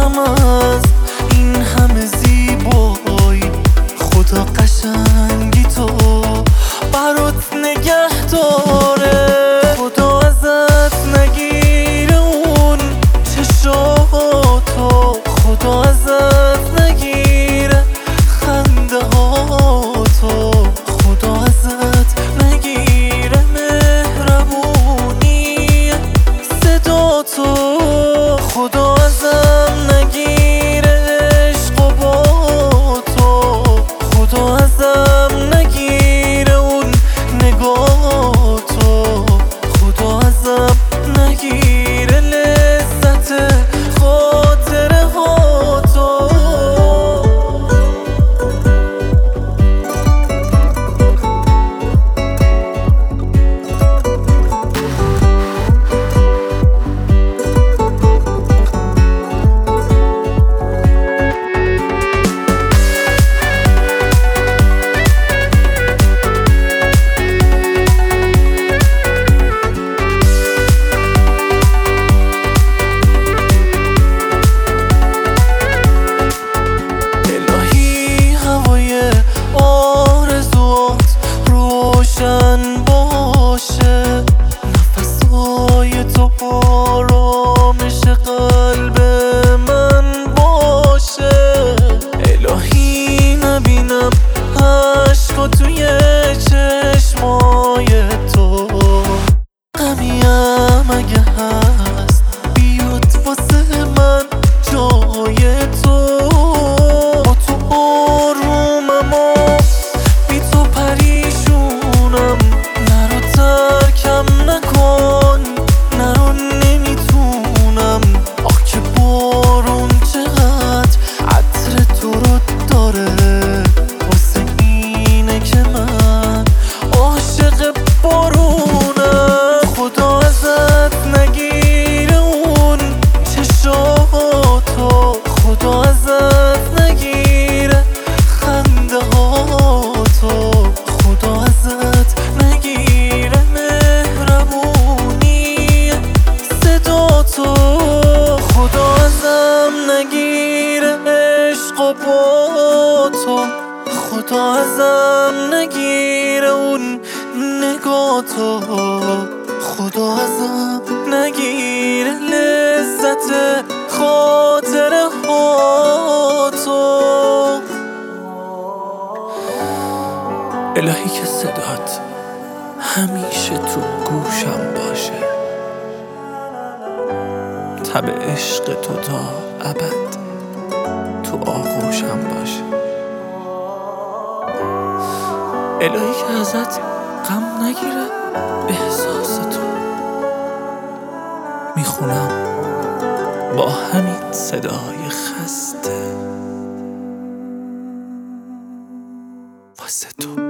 نگیرم از این همه زیبایی. خدا قشنگی تو برات نگه داره. خدا ازت نگیره اون چشاتو، خدا ازت نگیره خنده هاتو، خدا ازت نگیره مهربونی صداتو، خدا ازم نگیره عشق و با تو، خدا ازم نگیره اون نگاتو، خدا ازم نگیره لذت خاطره هاتو. روشن باشه نفسهای تو، آرامش قلب من باشه. الهی نبینم عشقا توی چشمای تو، غمیم اگه هست بیاد واسه من جای تو. با تو آرومم و بی تو پریشونم، نرو ترکم نکن، نرو نمیتونم. آخ که بارون چقدر عطر تو رو داره، واسه اینه که من عاشق بارونم. خدا ازت نگیره اون چشاتو، خدا ازت نگیره خنده هاتو، خدا ازت نگیره مهربونی صداتو، خدا ازم نگیره عشق و با تو، خدا ازم نگیره اون نگاتو، خدا ازم نگیره لذت خاطره هاتو. الهی که صدات همیشه تو گوشم باشه، تب عشق تو تا ابد تو آغوشم باشه. الهی که ازت غم نگیره احساس تو، میخونم با همین صدای خسته واسه تو.